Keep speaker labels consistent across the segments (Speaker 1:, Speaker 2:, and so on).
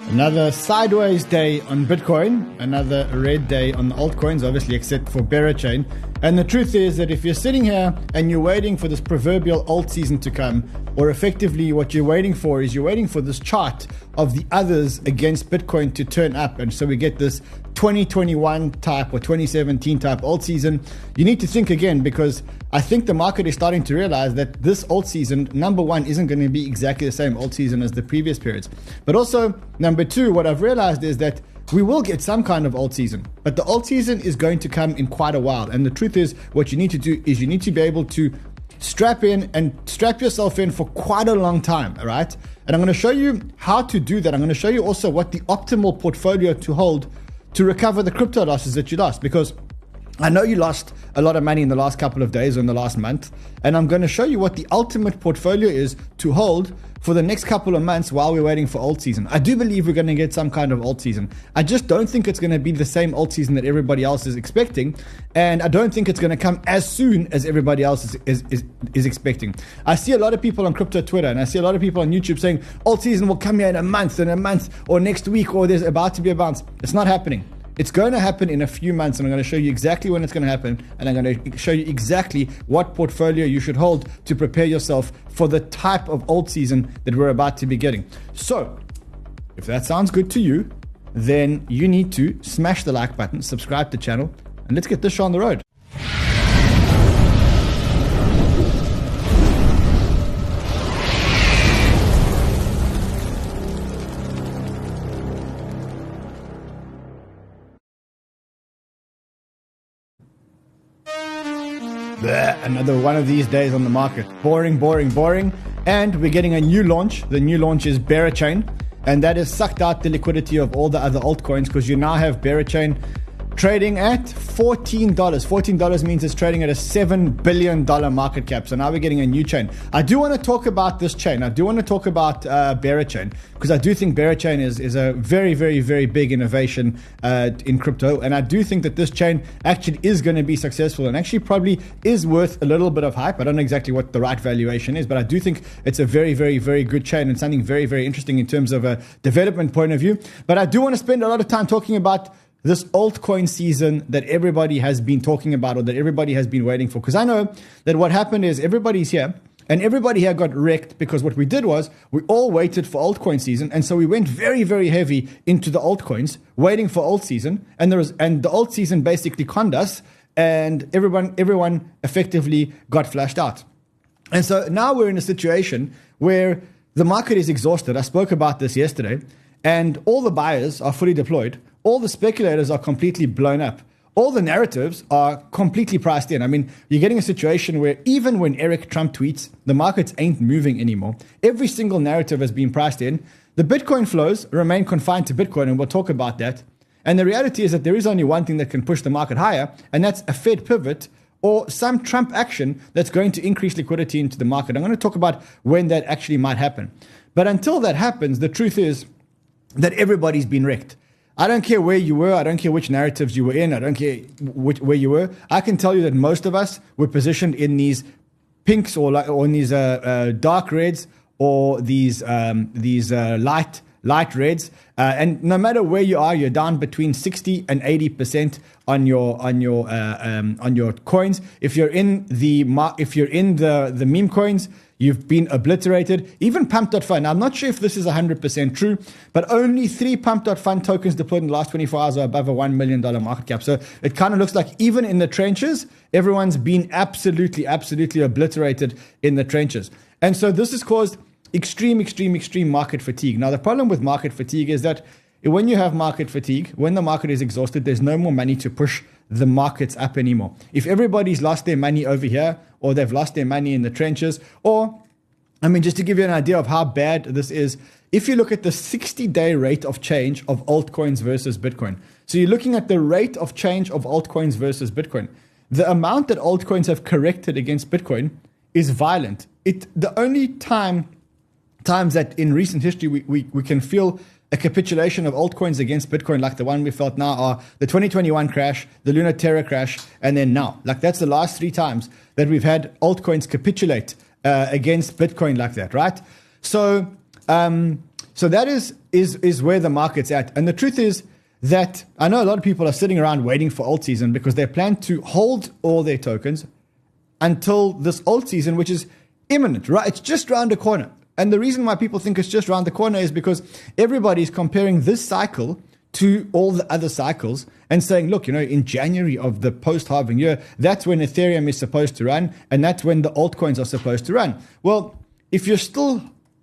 Speaker 1: Another sideways day on Bitcoin, another red day on the altcoins, obviously except for Berachain. And the truth is that if you're sitting here and you're waiting for this proverbial alt season to come, or effectively what you're waiting for is you're waiting for this chart of the others against Bitcoin to turn up. And so we get this 2021 type or 2017 type alt season. You need to think again, because I think the market is starting to realize that this alt season, number one, isn't going to be exactly the same alt season as the previous periods. But also, number two, what I've realized is that we will get some kind of alt season, but the alt season is going to come in quite a while. And the truth is, what you need to do is you need to be able to strap yourself in for quite a long time, all right? And I'm going to show you how to do that. I'm going to show you also what the optimal portfolio to hold to recover the crypto losses that you lost, because I know you lost a lot of money in the last couple of days or in the last month, and I'm going to show you what the ultimate portfolio is to hold for the next couple of months while we're waiting for alt season. I do believe we're going to get some kind of alt season. I just don't think it's going to be the same alt season that everybody else is expecting, and I don't think it's going to come as soon as everybody else is expecting. I see a lot of people on crypto Twitter, and I see a lot of people on YouTube saying alt season will come here in a month, or next week, or there's about to be a bounce. It's not happening. It's going to happen in a few months, and I'm going to show you exactly when it's going to happen, and I'm going to show you exactly what portfolio you should hold to prepare yourself for the type of alt season that we're about to be getting. So, if that sounds good to you, then you need to smash the like button, subscribe to the channel, and let's get this show on the road. Another one of these days on the market. Boring. And we're getting a new launch. The new launch is Berachain, and that has sucked out the liquidity of all the other altcoins, because you now have Berachain trading at $14. $14 means it's trading at a $7 billion market cap. So now we're getting a new chain. I do want to talk about this chain. I do want to talk about Berachain, because I do think Berachain is a very, very, very big innovation in crypto. And I do think that this chain actually is going to be successful and actually probably is worth a little bit of hype. I don't know exactly what the right valuation is, but I do think it's a very, very, very good chain and something very, very interesting in terms of a development point of view. But I do want to spend a lot of time talking about this altcoin season that everybody has been talking about, or that everybody has been waiting for. Because I know that what happened is everybody's here, and everybody here got wrecked, because what we did was we all waited for altcoin season, and so we went very, very heavy into the altcoins, waiting for alt season, and the alt season basically conned us, and everyone effectively got flashed out. And so now we're in a situation where the market is exhausted. I spoke about this yesterday, and all the buyers are fully deployed. All the speculators are completely blown up. All the narratives are completely priced in. I mean, you're getting a situation where even when Eric Trump tweets, the markets ain't moving anymore. Every single narrative has been priced in. The Bitcoin flows remain confined to Bitcoin, and we'll talk about that. And the reality is that there is only one thing that can push the market higher, and that's a Fed pivot or some Trump action that's going to increase liquidity into the market. I'm going to talk about when that actually might happen. But until that happens, the truth is that everybody's been wrecked. I don't care where you were. I don't care which narratives you were in. I don't care where you were. I can tell you that most of us were positioned in these pinks or in these dark reds or these light reds. And no matter where you are, you're down between 60 and 80% on your coins. If you're in the meme coins, you've been obliterated. Even Pump.Fun. Now, I'm not sure if this is 100% true, but only 3 Pump.Fun tokens deployed in the last 24 hours are above a $1 million market cap. So it kind of looks like even in the trenches, everyone's been absolutely obliterated in the trenches. And so this has caused extreme market fatigue. Now, the problem with market fatigue is that when you have market fatigue, when the market is exhausted, there's no more money to push the markets up anymore. If everybody's lost their money over here, or they've lost their money in the trenches, or, I mean, just to give you an idea of how bad this is, if you look at the 60-day rate of change of altcoins versus Bitcoin. So you're looking at the rate of change of altcoins versus Bitcoin. The amount that altcoins have corrected against Bitcoin is violent. The only times that in recent history we can feel a capitulation of altcoins against Bitcoin like the one we felt now are the 2021 crash, the Luna Terra crash, and then now. Like that's the last 3 times that we've had altcoins capitulate against Bitcoin like that, right? So So that is where the market's at. And the truth is that I know a lot of people are sitting around waiting for alt season because they plan to hold all their tokens until this alt season, which is imminent, right? It's just around the corner. And the reason why people think it's just around the corner is because everybody's comparing this cycle to all the other cycles and saying, look, in January of the post-halving year, that's when Ethereum is supposed to run, and that's when the altcoins are supposed to run. Well, if you're still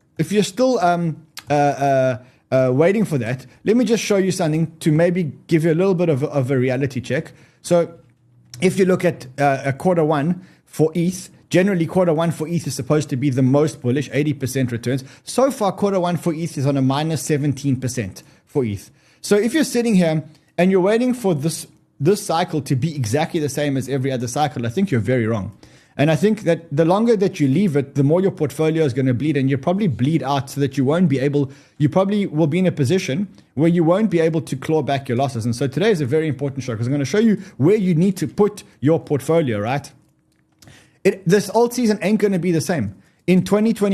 Speaker 1: waiting for that, let me just show you something to maybe give you a little bit of a reality check. So if you look at quarter one for ETH, generally quarter one for ETH is supposed to be the most bullish, 80% returns. So far, quarter one for ETH is on a minus 17% for ETH. So if you're sitting here and you're waiting for this cycle to be exactly the same as every other cycle, I think you're very wrong. And I think that the longer that you leave it, the more your portfolio is going to bleed, and you'll probably bleed out so that you probably will be in a position where you won't be able to claw back your losses. And so today is a very important show because I'm going to show you where you need to put your portfolio, right? This alt season ain't going to be the same. In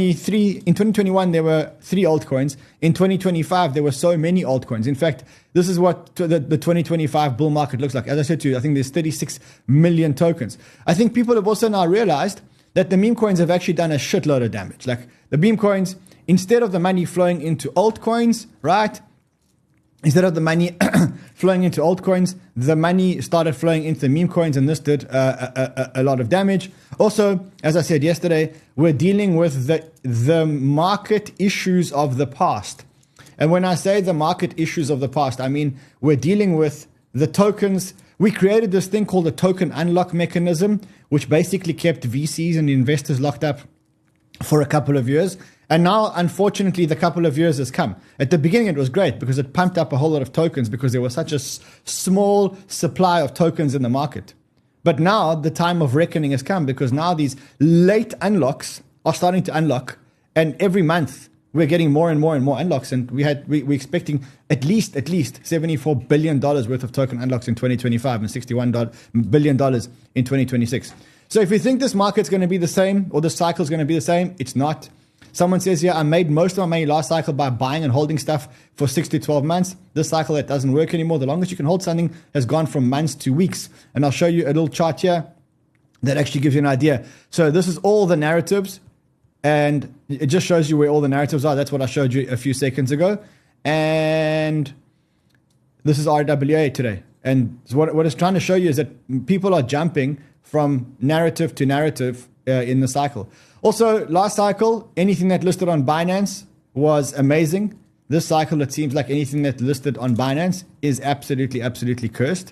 Speaker 1: 2021, there were 3 altcoins. In 2025, there were so many altcoins. In fact, this is what the 2025 bull market looks like. As I said to you, I think there's 36 million tokens. I think people have also now realized that the meme coins have actually done a shitload of damage. Like the meme coins, instead of the money flowing into altcoins, right? Instead of the money flowing into altcoins, the money started flowing into the meme coins, and this did a lot of damage. Also, as I said yesterday, we're dealing with the market issues of the past. And when I say the market issues of the past, I mean we're dealing with the tokens. We created this thing called a token unlock mechanism, which basically kept VCs and investors locked up for a couple of years. And now, unfortunately, the couple of years has come. At the beginning, it was great because it pumped up a whole lot of tokens because there was such a small supply of tokens in the market. But now the time of reckoning has come because now these late unlocks are starting to unlock. And every month, we're getting more and more and more unlocks. And we're expecting at least $74 billion worth of token unlocks in 2025 and $61 billion in 2026. So if you think this market's going to be the same or the cycle's going to be the same, it's not. Someone says here, I made most of my money last cycle by buying and holding stuff for 6 to 12 months. This cycle, that doesn't work anymore. The longest you can hold something has gone from months to weeks. And I'll show you a little chart here that actually gives you an idea. So this is all the narratives, and it just shows you where all the narratives are. That's what I showed you a few seconds ago. And this is RWA today. And what it's trying to show you is that people are jumping from narrative to narrative in the cycle. Also, last cycle, anything that listed on Binance was amazing. This cycle, it seems like anything that listed on Binance is absolutely cursed.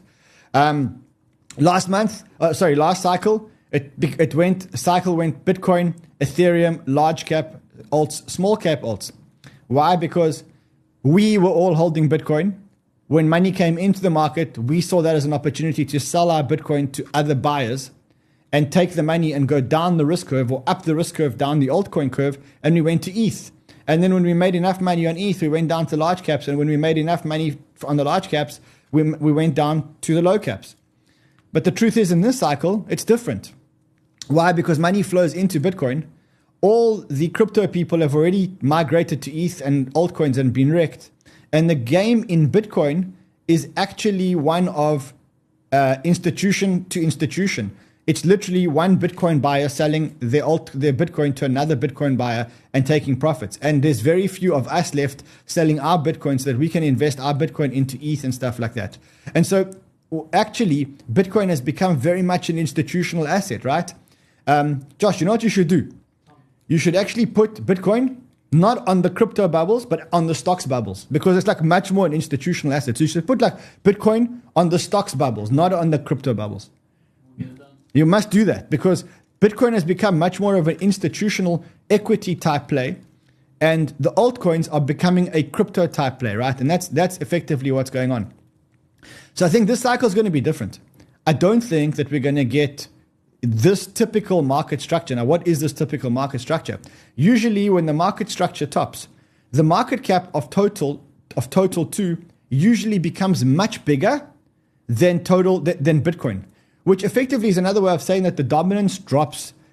Speaker 1: Last cycle, cycle went Bitcoin, Ethereum, large cap alts, small cap alts. Why? Because we were all holding Bitcoin. When money came into the market, we saw that as an opportunity to sell our Bitcoin to other buyers and take the money and go down the risk curve or up the risk curve, down the altcoin curve, and we went to ETH. And then when we made enough money on ETH, we went down to large caps. And when we made enough money on the large caps, we went down to the low caps. But the truth is, in this cycle, it's different. Why? Because money flows into Bitcoin. All the crypto people have already migrated to ETH and altcoins and been wrecked. And the game in Bitcoin is actually one of institution to institution. It's literally one Bitcoin buyer selling their Bitcoin to another Bitcoin buyer and taking profits. And there's very few of us left selling our Bitcoin so that we can invest our Bitcoin into ETH and stuff like that. And so actually, Bitcoin has become very much an institutional asset, right? Josh, you know what you should do? You should actually put Bitcoin not on the crypto bubbles, but on the stocks bubbles, because it's like much more an institutional asset. So you should put like Bitcoin on the stocks bubbles, not on the crypto bubbles. You must do that because Bitcoin has become much more of an institutional equity type play, and the altcoins are becoming a crypto type play, right? And that's effectively what's going on. So I think this cycle is going to be different. I don't think that we're going to get this typical market structure. Now, what is this typical market structure? Usually when the market structure tops, the market cap of total 2 usually becomes much bigger than Bitcoin, which effectively is another way of saying that the dominance drops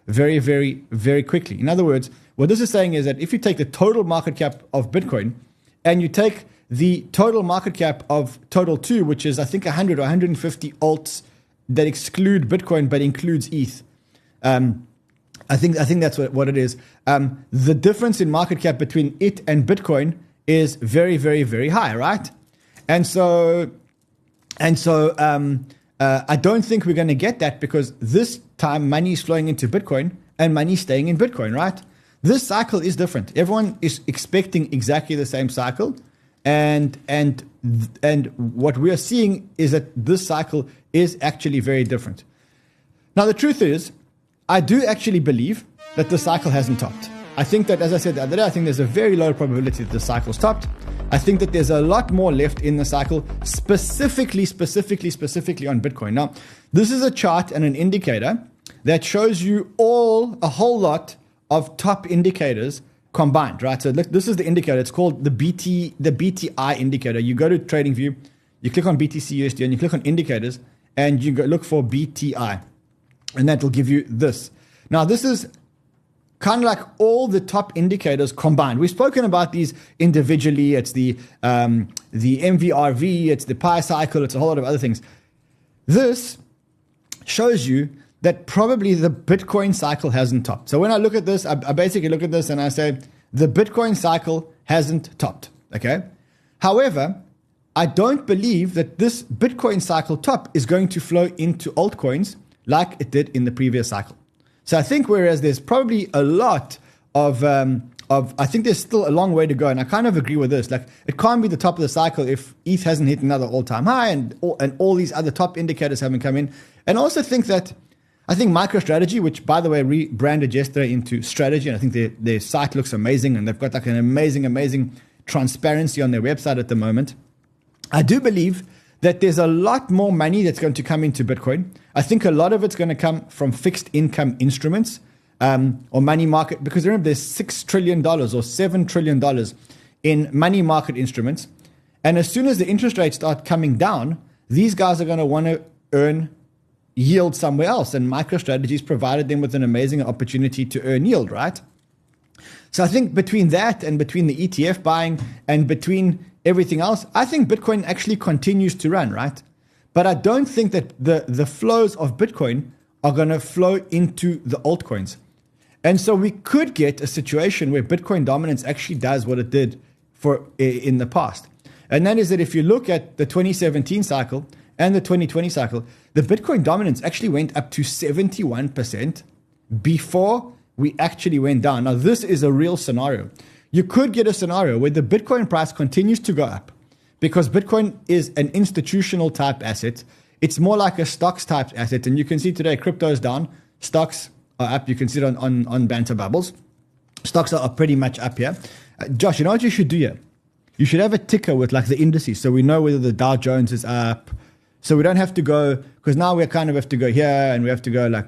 Speaker 1: very, very, very quickly. In other words, what this is saying is that if you take the total market cap of Bitcoin and you take the total market cap of Total 2, which is, I think, 100 or 150 alts that exclude Bitcoin but includes ETH. I think that's what it is. The difference in market cap between it and Bitcoin is very, very, very high, right? And so I don't think we're going to get that because this time money is flowing into Bitcoin and money is staying in Bitcoin, right? This cycle is different. Everyone is expecting exactly the same cycle. And what we are seeing is that this cycle is actually very different. Now, the truth is, I do actually believe that the cycle hasn't topped. I think that, as I said the other day, I think there's a very low probability that the cycle's topped. I think that there's a lot more left in the cycle, specifically on Bitcoin. Now, this is a chart and an indicator that shows you a whole lot of top indicators combined, right? So look, this is the indicator. It's called the BTI indicator. You go to TradingView, you click on BTC USD, and you click on indicators, and you go look for BTI, and that will give you this. Now, this is kind of like all the top indicators combined. We've spoken about these individually. It's the MVRV, it's the Pi cycle, it's a whole lot of other things. This shows you that probably the Bitcoin cycle hasn't topped. So when I look at this, I basically look at this and I say, the Bitcoin cycle hasn't topped, okay? However, I don't believe that this Bitcoin cycle top is going to flow into altcoins like it did in the previous cycle. So I think whereas there's probably a lot of I think there's still a long way to go, and I kind of agree with this. Like, it can't be the top of the cycle if ETH hasn't hit another all-time high and all these other top indicators haven't come in. And I also think MicroStrategy, which by the way rebranded yesterday into Strategy, and I think their site looks amazing, and they've got like an amazing transparency on their website at the moment. I do believe that there's a lot more money that's going to come into Bitcoin. I think a lot of it's going to come from fixed income instruments or money market, because remember, there's $6 trillion or $7 trillion in money market instruments. And as soon as the interest rates start coming down, these guys are going to want to earn yield somewhere else. And MicroStrategy's provided them with an amazing opportunity to earn yield, right? So I think between that and between the ETF buying and between everything else, I think Bitcoin actually continues to run, right? But I don't think that the flows of Bitcoin are going to flow into the altcoins. And so we could get a situation where Bitcoin dominance actually does what it did in the past. And that is that if you look at the 2017 cycle and the 2020 cycle, the Bitcoin dominance actually went up to 71% before we actually went down. Now, this is a real scenario. You could get a scenario where the Bitcoin price continues to go up because Bitcoin is an institutional type asset. It's more like a stocks type asset. And you can see today, crypto is down, stocks are up. You can see it on Banter Bubbles. Stocks are pretty much up here. Josh, you know what you should do here? You should have a ticker with like the indices so we know whether the Dow Jones is up. So we don't have to go, because now we kind of have to go here and we have to go like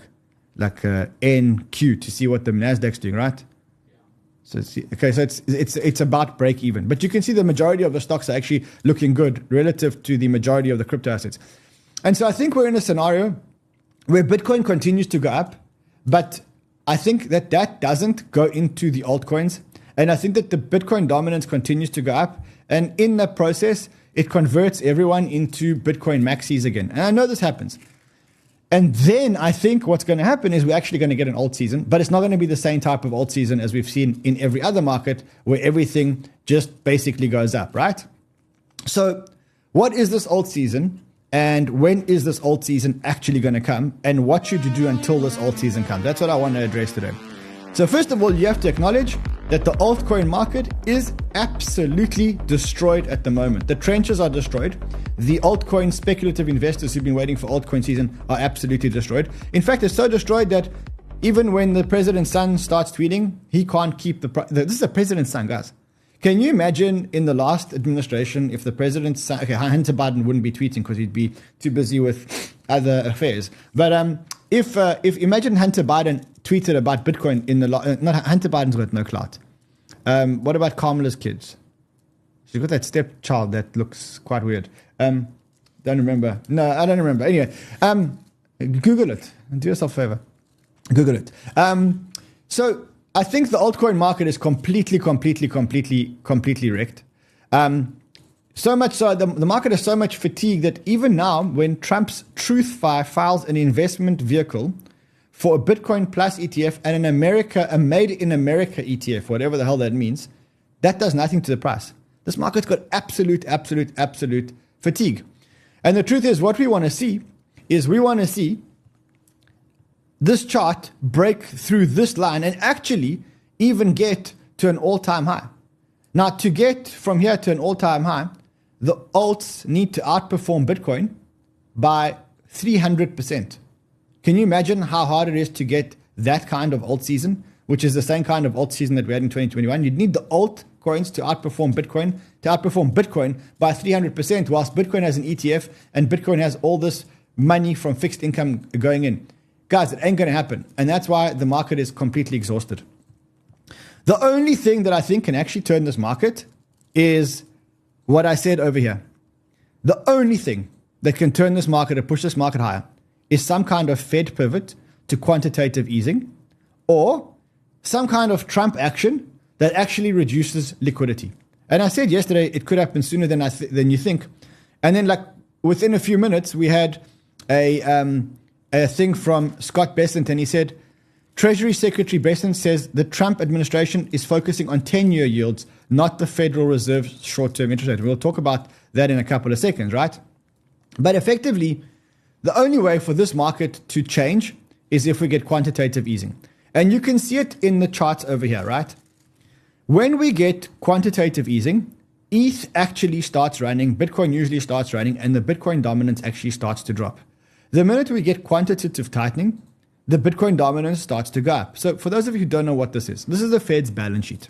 Speaker 1: NQ to see what the Nasdaq's doing, right? So it's about break even. But you can see the majority of the stocks are actually looking good relative to the majority of the crypto assets. And so I think we're in a scenario where Bitcoin continues to go up, but I think that doesn't go into the altcoins. And I think that the Bitcoin dominance continues to go up. And in the process, it converts everyone into Bitcoin maxis again. And I know this happens. And then I think what's going to happen is we're actually going to get an alt season, but it's not going to be the same type of alt season as we've seen in every other market where everything just basically goes up, right? So what is this alt season? And when is this alt season actually going to come? And what should you do until this alt season comes? That's what I want to address today. So first of all, you have to acknowledge that the altcoin market is absolutely destroyed at the moment. The trenches are destroyed. The altcoin speculative investors who've been waiting for altcoin season are absolutely destroyed. In fact, it's so destroyed that even when the president's son starts tweeting, he can't keep this is the president's son, guys. Can you imagine in the last administration if the president's son, okay, Hunter Biden wouldn't be tweeting because he'd be too busy with other affairs. But if imagine Hunter Biden tweeted about Bitcoin in the not Hunter Biden's got no clout. What about Kamala's kids? She's got that stepchild that looks quite weird. Don't remember. No, I don't remember. Anyway, Google it and do yourself a favor. Google it. So I think the altcoin market is completely wrecked. So much so, the market is so much fatigued that even now, when Trump's TruthFi files an investment vehicle for a Bitcoin Plus ETF and a Made in America ETF, whatever the hell that means, that does nothing to the price. This market's got absolute fatigue. And the truth is, what we want to see is this chart break through this line and actually even get to an all-time high. Now, to get from here to an all-time high, the alts need to outperform Bitcoin by 300%. Can you imagine how hard it is to get that kind of alt season, which is the same kind of alt season that we had in 2021? You'd need the alt coins to outperform Bitcoin by 300%, whilst Bitcoin has an ETF and Bitcoin has all this money from fixed income going in. Guys, it ain't going to happen. And that's why the market is completely exhausted. The only thing that I think can actually turn this market is what I said over here. The only thing that can turn this market or push this market higher is some kind of Fed pivot to quantitative easing or some kind of Trump action that actually reduces liquidity. And I said yesterday it could happen sooner than you think. And then, like, within a few minutes, we had a thing from Scott Bessent, and he said, Treasury Secretary Bessent says the Trump administration is focusing on 10-year yields, not the Federal Reserve's short-term interest rate. We'll talk about that in a couple of seconds, right? But effectively, the only way for this market to change is if we get quantitative easing. And you can see it in the charts over here, right? When we get quantitative easing, ETH actually starts running, Bitcoin usually starts running, and the Bitcoin dominance actually starts to drop. The minute we get quantitative tightening, the Bitcoin dominance starts to go up. So for those of you who don't know what this is the Fed's balance sheet.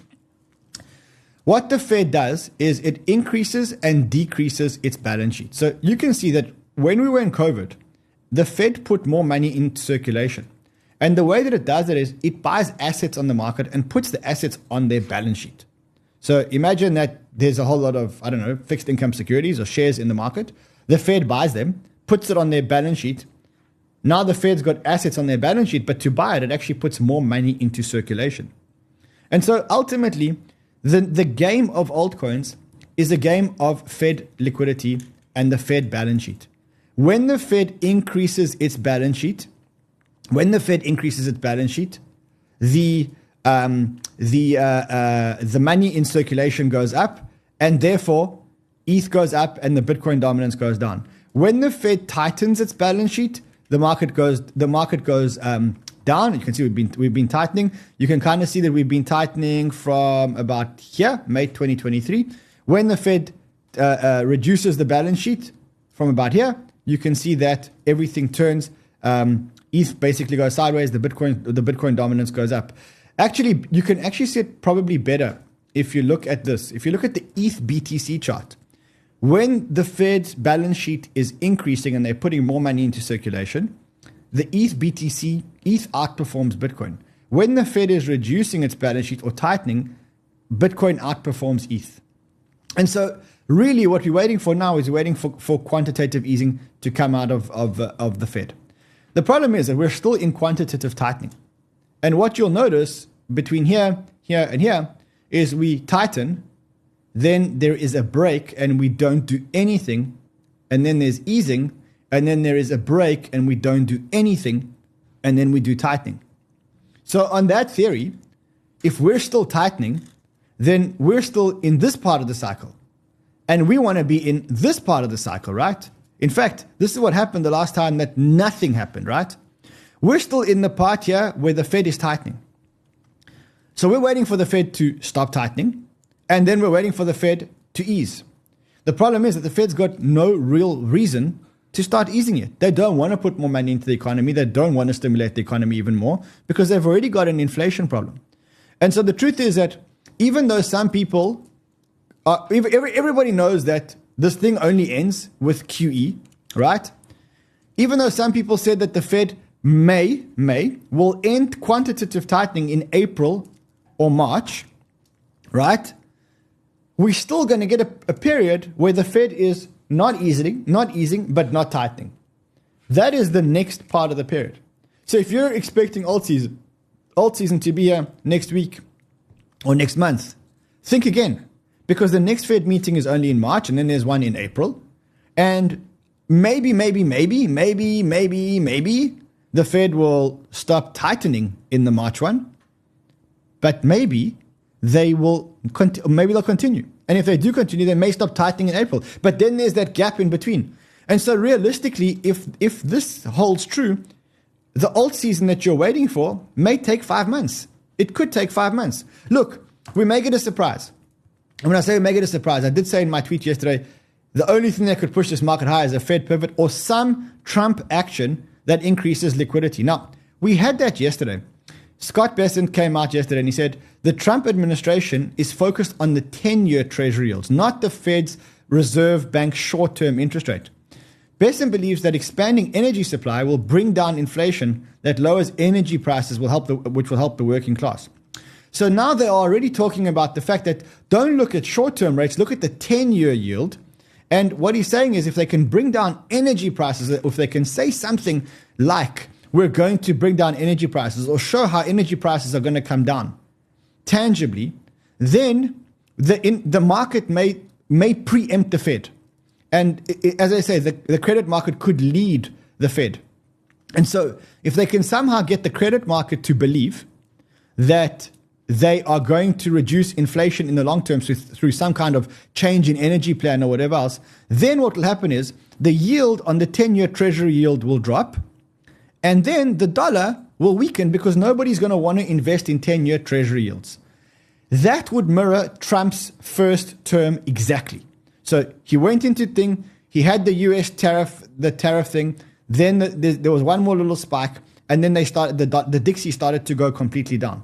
Speaker 1: What the Fed does is it increases and decreases its balance sheet. So you can see that when we were in COVID, the Fed put more money into circulation. And the way that it does it is it buys assets on the market and puts the assets on their balance sheet. So imagine that there's a whole lot of, fixed income securities or shares in the market. The Fed buys them, puts it on their balance sheet. Now the Fed's got assets on their balance sheet, but to buy it, it actually puts more money into circulation. And so ultimately, the game of altcoins is a game of Fed liquidity and the Fed balance sheet. When the Fed increases its balance sheet, the money in circulation goes up, and therefore ETH goes up and the Bitcoin dominance goes down. When the Fed tightens its balance sheet, the market goes down. You can see we've been tightening. You can kind of see that we've been tightening from about here, May 2023. When the Fed reduces the balance sheet from about here, you can see that everything turns. ETH basically goes sideways. The Bitcoin dominance goes up. Actually, you can actually see it probably better if you look at this. If you look at the ETH BTC chart, when the Fed's balance sheet is increasing and they're putting more money into circulation, the ETH outperforms Bitcoin. When the Fed is reducing its balance sheet or tightening, Bitcoin outperforms ETH. And so really what we're waiting for now is waiting for quantitative easing to come out of the Fed. The problem is that we're still in quantitative tightening. And what you'll notice between here, here, and here is we tighten, then there is a break and we don't do anything, and then there's easing, and then there is a break and we don't do anything, and then we do tightening. So on that theory, if we're still tightening, then we're still in this part of the cycle. And we want to be in this part of the cycle, right? In fact, this is what happened the last time that nothing happened, right? We're still in the part here where the Fed is tightening. So we're waiting for the Fed to stop tightening, and then we're waiting for the Fed to ease. The problem is that the Fed's got no real reason to start easing it. They don't want to put more money into the economy. They don't want to stimulate the economy even more because they've already got an inflation problem. And so the truth is that even though some people, everybody knows that this thing only ends with QE, right? Even though some people said that the Fed will end quantitative tightening in April or March, right? We're still going to get a period where the Fed is not easing, but not tightening. That is the next part of the period. So if you're expecting alt season to be here next week or next month, think again, because the next Fed meeting is only in March, and then there's one in April. And maybe the Fed will stop tightening in the March one, but maybe they'll continue. And if they do continue, they may stop tightening in April. But then there's that gap in between. And so realistically, if this holds true, the alt season that you're waiting for may take 5 months. It could take 5 months. Look, we may get a surprise. And when I say we may get a surprise, I did say in my tweet yesterday, the only thing that could push this market higher is a Fed pivot or some Trump action that increases liquidity. Now, we had that yesterday. Scott Bessent came out yesterday and he said, the Trump administration is focused on the 10-year Treasury yields, not the Fed's Reserve Bank short-term interest rate. Bessent believes that expanding energy supply will bring down inflation that lowers energy prices, which will help the working class. So now they are already talking about the fact that don't look at short-term rates, look at the 10-year yield. And what he's saying is if they can bring down energy prices, if they can say something like, we're going to bring down energy prices or show how energy prices are going to come down tangibly, then the market may preempt the Fed. And as I say, the credit market could lead the Fed. And so if they can somehow get the credit market to believe that they are going to reduce inflation in the long term through some kind of change in energy plan or whatever else, then what will happen is the yield on the 10-year Treasury yield will drop, and then the dollar will weaken because nobody's going to want to invest in 10-year Treasury yields. That would mirror Trump's first term exactly. So he went into thing, he had the US tariff thing, then there was one more little spike, and then the Dixie started to go completely down.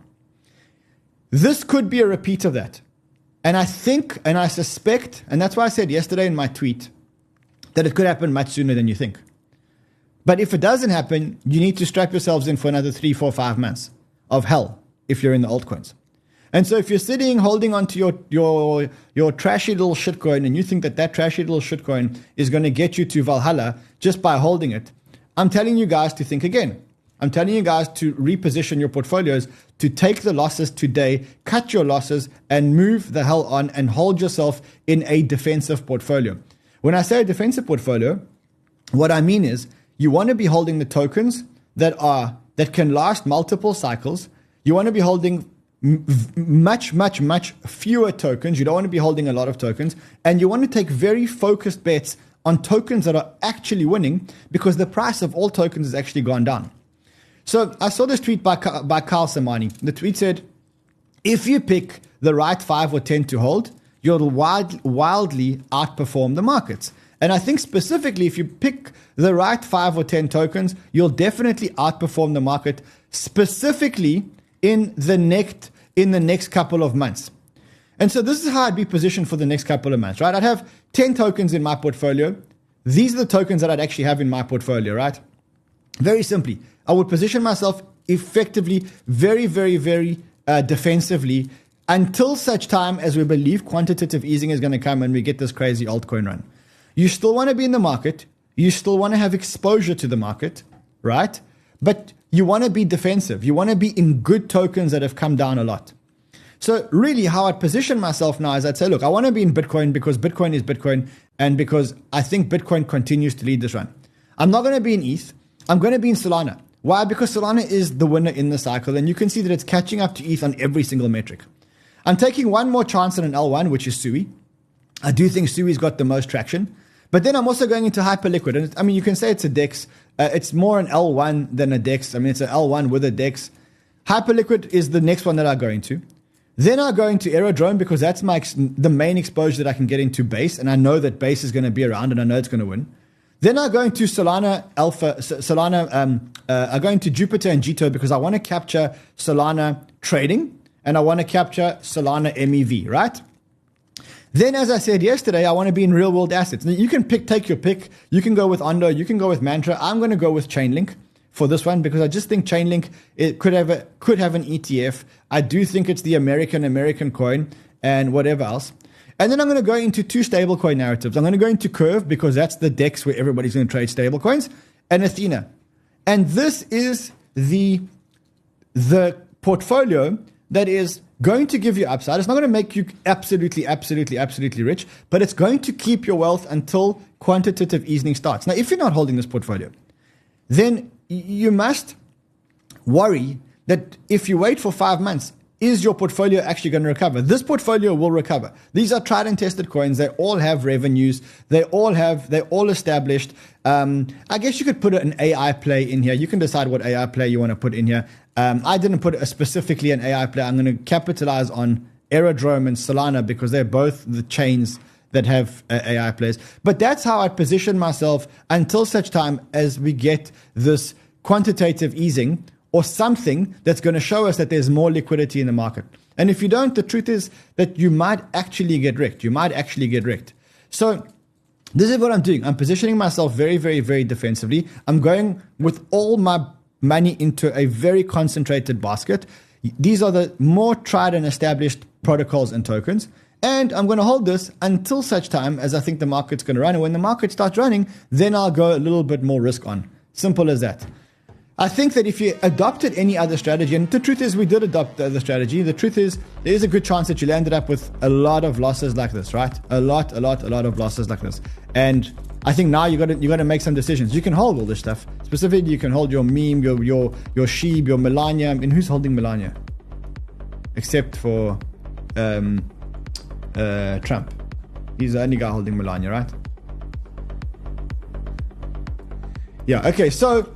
Speaker 1: This could be a repeat of that. And I think, and I suspect, and that's why I said yesterday in my tweet, that it could happen much sooner than you think. But if it doesn't happen, you need to strap yourselves in for another 3, 4, 5 months of hell if you're in the altcoins. And so if you're sitting holding on to your trashy little shitcoin and you think that trashy little shitcoin is going to get you to Valhalla just by holding it, I'm telling you guys to think again. I'm telling you guys to reposition your portfolios, to take the losses today, cut your losses, and move the hell on and hold yourself in a defensive portfolio. When I say a defensive portfolio, what I mean is you want to be holding the tokens that can last multiple cycles. You want to be holding much fewer tokens. You don't want to be holding a lot of tokens. And you want to take very focused bets on tokens that are actually winning because the price of all tokens has actually gone down. So I saw this tweet by Carl Samani. The tweet said, if you pick the right 5 or 10 to hold, you'll wildly outperform the markets. And I think specifically, if you pick the right 5 or 10 tokens, you'll definitely outperform the market, specifically in the next couple of months. And so this is how I'd be positioned for the next couple of months, right? I'd have 10 tokens in my portfolio. These are the tokens that I'd actually have in my portfolio, right? Very simply, I would position myself effectively, very defensively until such time as we believe quantitative easing is going to come and we get this crazy altcoin run. You still want to be in the market. You still want to have exposure to the market, right? But you want to be defensive. You want to be in good tokens that have come down a lot. So really how I'd position myself now is I'd say, look, I want to be in Bitcoin because Bitcoin is Bitcoin and because I think Bitcoin continues to lead this run. I'm not going to be in ETH. I'm going to be in Solana. Why? Because Solana is the winner in the cycle, and you can see that it's catching up to ETH on every single metric. I'm taking one more chance on an L1, which is Sui. I do think Sui's got the most traction. But then I'm also going into Hyperliquid. And I mean, you can say it's a DEX. It's more an L1 than a DEX. I mean, it's an L1 with a DEX. Hyperliquid is the next one that I go into. Then I go into Aerodrome because that's the main exposure that I can get into Base. And I know that Base is going to be around and I know it's going to win. Then I go into Solana Alpha, I go into Jupiter and Jito because I want to capture Solana trading and I want to capture Solana MEV, right? Then, as I said yesterday, I want to be in real world assets. Now, you can take your pick. You can go with Ondo, you can go with Mantra. I'm going to go with Chainlink for this one because I just think Chainlink could have an ETF. I do think it's the American coin and whatever else. And then I'm going to go into 2 stablecoin narratives. I'm going to go into Curve because that's the DEX where everybody's going to trade stablecoins, and Athena. And this is the portfolio that is going to give you upside. It's not going to make you absolutely rich, but it's going to keep your wealth until quantitative easing starts. Now, if you're not holding this portfolio, then you must worry that if you wait for 5 months, is your portfolio actually going to recover? This portfolio will recover. These are tried and tested coins. They all have revenues. They're all established. I guess you could put an AI play in here. You can decide what AI play you want to put in here. I didn't put specifically an AI play. I'm going to capitalize on Aerodrome and Solana because they're both the chains that have AI plays. But that's how I position myself until such time as we get this quantitative easing or something that's going to show us that there's more liquidity in the market. And if you don't, the truth is that you might actually get wrecked. So this is what I'm doing. I'm positioning myself very, very, very defensively. I'm going with all my money into a very concentrated basket. These are the more tried and established protocols and tokens. And I'm going to hold this until such time as I think the market's going to run. And when the market starts running, then I'll go a little bit more risk on. Simple as that. I think that if you adopted any other strategy, and the truth is we did adopt the other strategy, the truth is there is a good chance that you'll end up with a lot of losses like this, right? A lot of losses like this. And I think now you got to make some decisions. You can hold all this stuff. Specifically, you can hold your meme, your SHIB, your Melania. I mean, who's holding Melania? Except for Trump. He's the only guy holding Melania, right? Yeah. Okay. So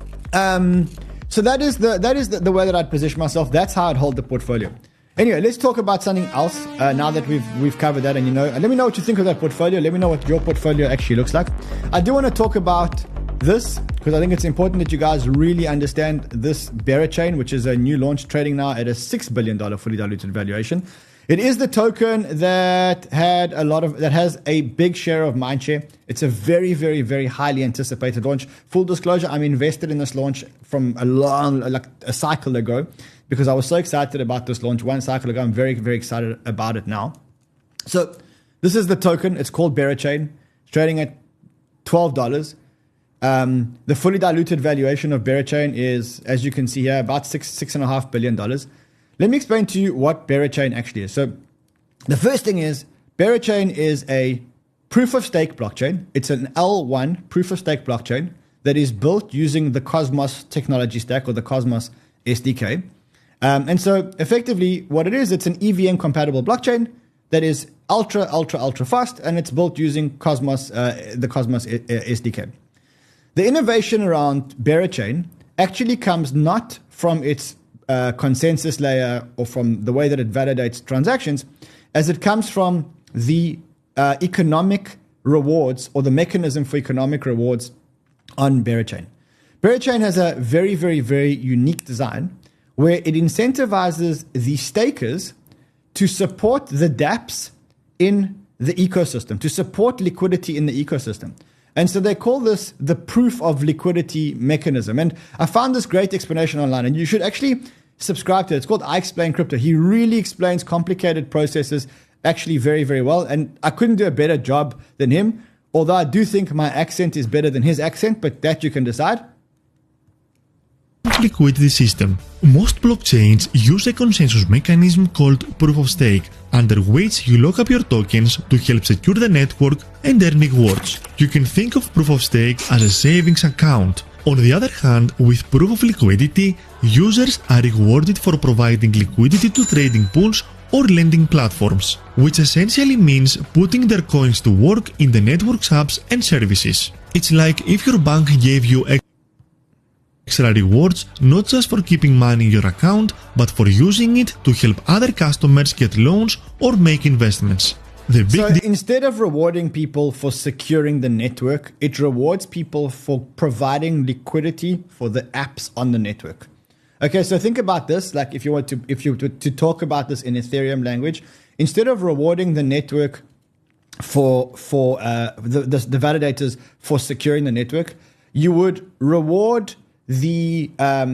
Speaker 1: that is the way that I'd position myself. That's how I'd hold the portfolio. Anyway, let's talk about something else now that we've covered that. And let me know what you think of that portfolio. Let me know what your portfolio actually looks like. I do want to talk about this because I think it's important that you guys really understand this Berachain, which is a new launch trading now at a $6 billion fully diluted valuation. It is the token that has a big share of mindshare. It's a very, very, very highly anticipated launch. Full disclosure, I'm invested in this launch from a cycle ago because I was so excited about this launch one cycle ago. I'm very, very excited about it now. So this is the token. It's called Berachain. It's trading at $12. The fully diluted valuation of Berachain is, as you can see here, about $6.5 billion. Let me explain to you what Berachain actually is. So the first thing is Berachain is a proof-of-stake blockchain. It's an L1 proof-of-stake blockchain that is built using the Cosmos technology stack or the Cosmos SDK. And so effectively what it is, it's an EVM-compatible blockchain that is ultra fast, and it's built using Cosmos, the Cosmos SDK. The innovation around Berachain actually comes not from its consensus layer or from the way that it validates transactions, as it comes from the economic rewards or the mechanism for economic rewards on Berachain. Berachain has a very, very, very unique design where it incentivizes the stakers to support the dApps in the ecosystem, to support liquidity in the ecosystem. And so they call this the proof of liquidity mechanism. And I found this great explanation online, and you should actually subscribe to it. It's called I Explain Crypto. He really explains complicated processes actually very, very well. And I couldn't do a better job than him, although I do think my accent is better than his accent, but that you can decide.
Speaker 2: Liquidity system. Most blockchains use a consensus mechanism called proof of stake, under which you lock up your tokens to help secure the network and earn rewards. You can think of proof of stake as a savings account. On the other hand, with proof of liquidity, users are rewarded for providing liquidity to trading pools or lending platforms, which essentially means putting their coins to work in the network's apps and services. It's like if your bank gave you extra rewards, not just for keeping money in your account, but for using it to help other customers get loans or make investments.
Speaker 1: So instead of rewarding people for securing the network, it rewards people for providing liquidity for the apps on the network. Okay, so think about this. Like if you were to talk about this in Ethereum language, instead of rewarding the network for the validators for securing the network, you would reward the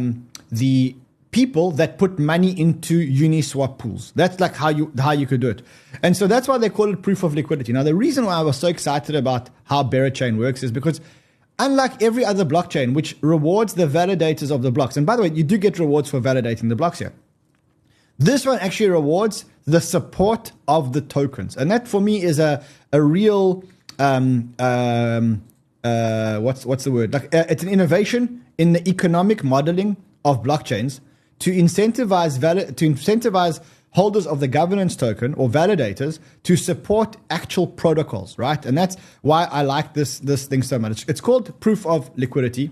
Speaker 1: people that put money into Uniswap pools. That's like how you could do it. And so that's why they call it proof of liquidity. Now, the reason why I was so excited about how Berachain works is because unlike every other blockchain, which rewards the validators of the blocks, and by the way, you do get rewards for validating the blocks here. This one actually rewards the support of the tokens. And that for me is a real, what's the word? It's an innovation in the economic modeling of blockchains to incentivize holders of the governance token or validators to support actual protocols, right? And that's why I like this thing so much. It's called proof of liquidity.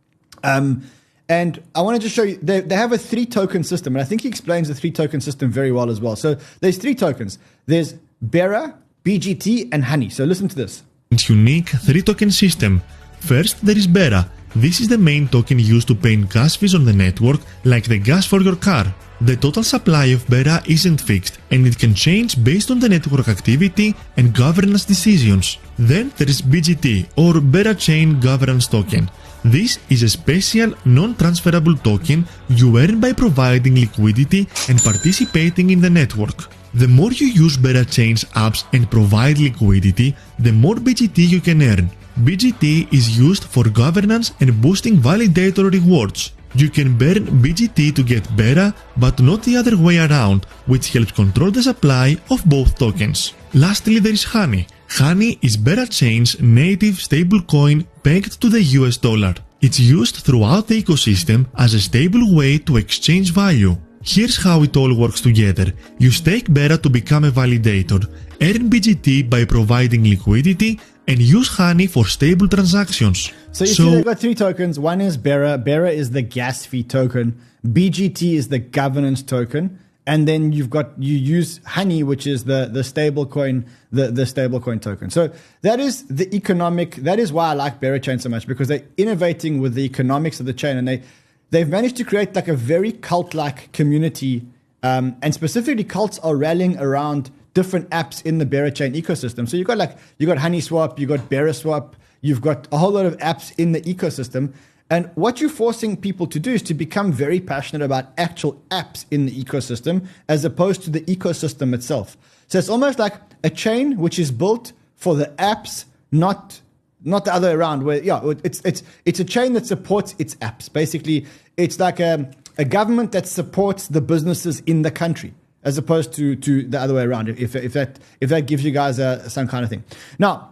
Speaker 1: And I want to just show you, they have a 3-token system, and I think he explains the 3-token system very well as well. So there's 3 tokens. There's Bearer, BGT, and Honey. So listen to this.
Speaker 2: It's unique 3-token system. First, there is Bearer. This is the main token used to pay gas fees on the network, like the gas for your car. The total supply of Bearer isn't fixed, and it can change based on the network activity and governance decisions. Then there is BGT, or Bearer Chain Governance Token. This is a special, non-transferable token you earn by providing liquidity and participating in the network. The more you use Bearer Chain's apps and provide liquidity, the more BGT you can earn. BGT is used for governance and boosting validator rewards. You can burn BGT to get Bearer, but not the other way around, which helps control the supply of both tokens. Lastly, there is Honey. Honey is Bearer Chain's native stablecoin pegged to the US dollar. It's used throughout the ecosystem as a stable way to exchange value. Here's how it all works together. You stake Bearer to become a validator, earn BGT by providing liquidity, and use Honey for stable transactions.
Speaker 1: So you see they've got 3 tokens. One is Bearer. Bearer is the gas fee token. BGT is the governance token. And then you use Honey, which is the stable coin, the stablecoin token. So that is that is why I like Bearer Chain so much, because they're innovating with the economics of the chain, and they've managed to create like a very cult-like community, and specifically cults are rallying around different apps in the Bearer Chain ecosystem. So you got HoneySwap, you got BearerSwap, you've got a whole lot of apps in the ecosystem. And what you're forcing people to do is to become very passionate about actual apps in the ecosystem as opposed to the ecosystem itself. So it's almost like a chain which is built for the apps, not the other way around. Where it's a chain that supports its apps. Basically, it's like a government that supports the businesses in the country, as opposed to the other way around. If that gives you guys some kind of thing. Now,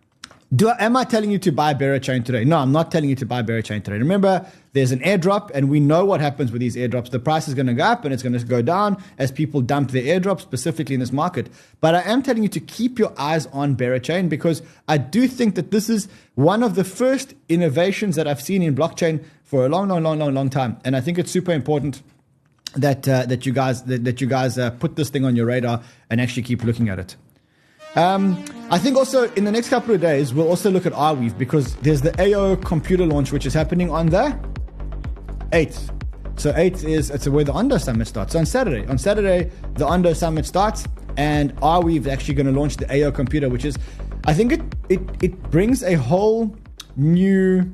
Speaker 1: am I telling you to buy Bearer Chain today? No, I'm not telling you to buy Bearer Chain today. Remember, there's an airdrop, and we know what happens with these airdrops. The price is going to go up, and it's going to go down as people dump their airdrops, specifically in this market. But I am telling you to keep your eyes on Bearer Chain, because I do think that this is one of the first innovations that I've seen in blockchain for a long time. And I think it's super important that you guys put this thing on your radar and actually keep looking at it. I think also in the next couple of days, we'll also look at Arweave, because there's the AO computer launch, which is happening on the 8th. So 8th it's where the Ondo Summit starts. So on Saturday, the Ondo Summit starts, and Arweave is actually going to launch the AO computer, which is, I think it brings a whole new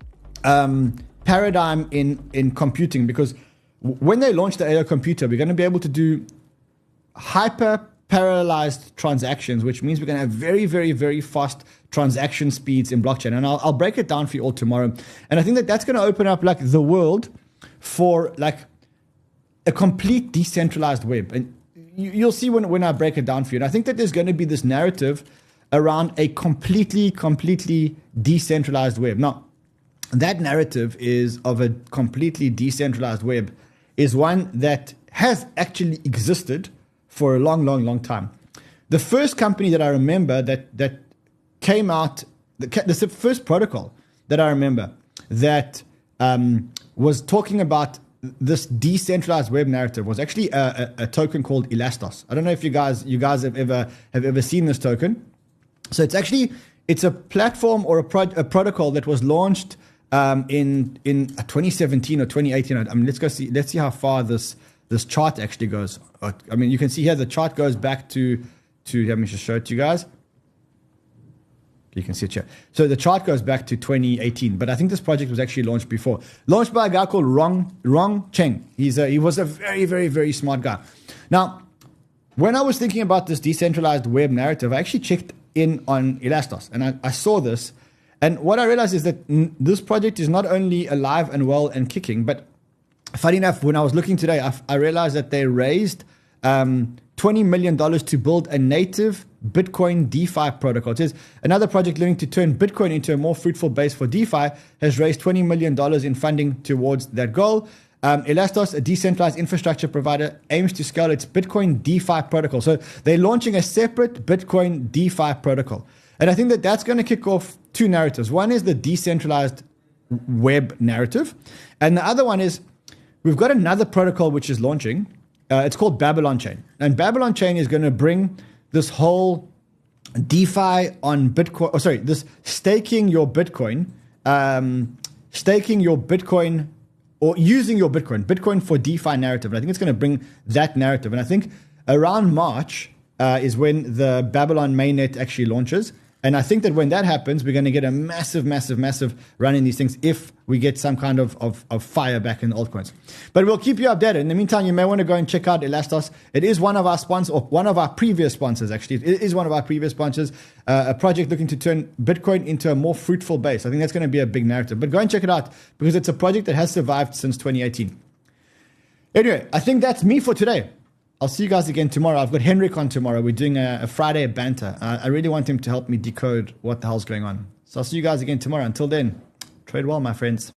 Speaker 1: paradigm in computing, because when they launch the AO computer, we're going to be able to do hyper parallelized transactions, which means we're going to have very, very, very fast transaction speeds in blockchain. And I'll break it down for you all tomorrow. And I think that's going to open up like the world for like a complete decentralized web. And you'll see when I break it down for you. And I think that there's going to be this narrative around a completely decentralized web. Now, that narrative is of a completely decentralized web is one that has actually existed for a long time. The first company that I remember that came out, the first protocol that I remember that was talking about this decentralized web narrative was actually a token called Elastos. I don't know if you guys have ever seen this token. So it's a platform or a protocol that was launched in 2017 or 2018. I mean, let's see how far this chart actually goes. I mean, you can see here the chart goes back to let me just show it to you guys. You can see it here. So the chart goes back to 2018, but I think this project was actually launched before. Launched by a guy called Rong Cheng. He was a very, very, very smart guy. Now, when I was thinking about this decentralized web narrative, I actually checked in on Elastos, and I saw this, And what I realized is that this project is not only alive and well and kicking, but funny enough, when I was looking today, I realized that they raised $20 million to build a native Bitcoin DeFi protocol. It says another project looking to turn Bitcoin into a more fruitful base for DeFi has raised $20 million in funding towards that goal. Elastos, a decentralized infrastructure provider, aims to scale its Bitcoin DeFi protocol. So they're launching a separate Bitcoin DeFi protocol. And I think that that's going to kick off two narratives. One is the decentralized web narrative. And the other one is we've got another protocol which is launching. It's called Babylon Chain. And Babylon Chain is going to bring this whole DeFi on Bitcoin, this staking your Bitcoin or using your Bitcoin for DeFi narrative. And I think it's going to bring that narrative. And I think around March is when the Babylon mainnet actually launches. And I think that when that happens, we're going to get a massive run in these things if we get some kind of fire back in the altcoins. But we'll keep you updated. In the meantime, you may want to go and check out Elastos. It is one of our sponsors, or one of our previous sponsors, actually. It is one of our previous sponsors, a project looking to turn Bitcoin into a more fruitful base. I think that's going to be a big narrative. But go and check it out because it's a project that has survived since 2018. Anyway, I think that's me for today. I'll see you guys again tomorrow. I've got Henrik on tomorrow. We're doing a Friday banter. I really want him to help me decode what the hell's going on. So I'll see you guys again tomorrow. Until then, trade well, my friends.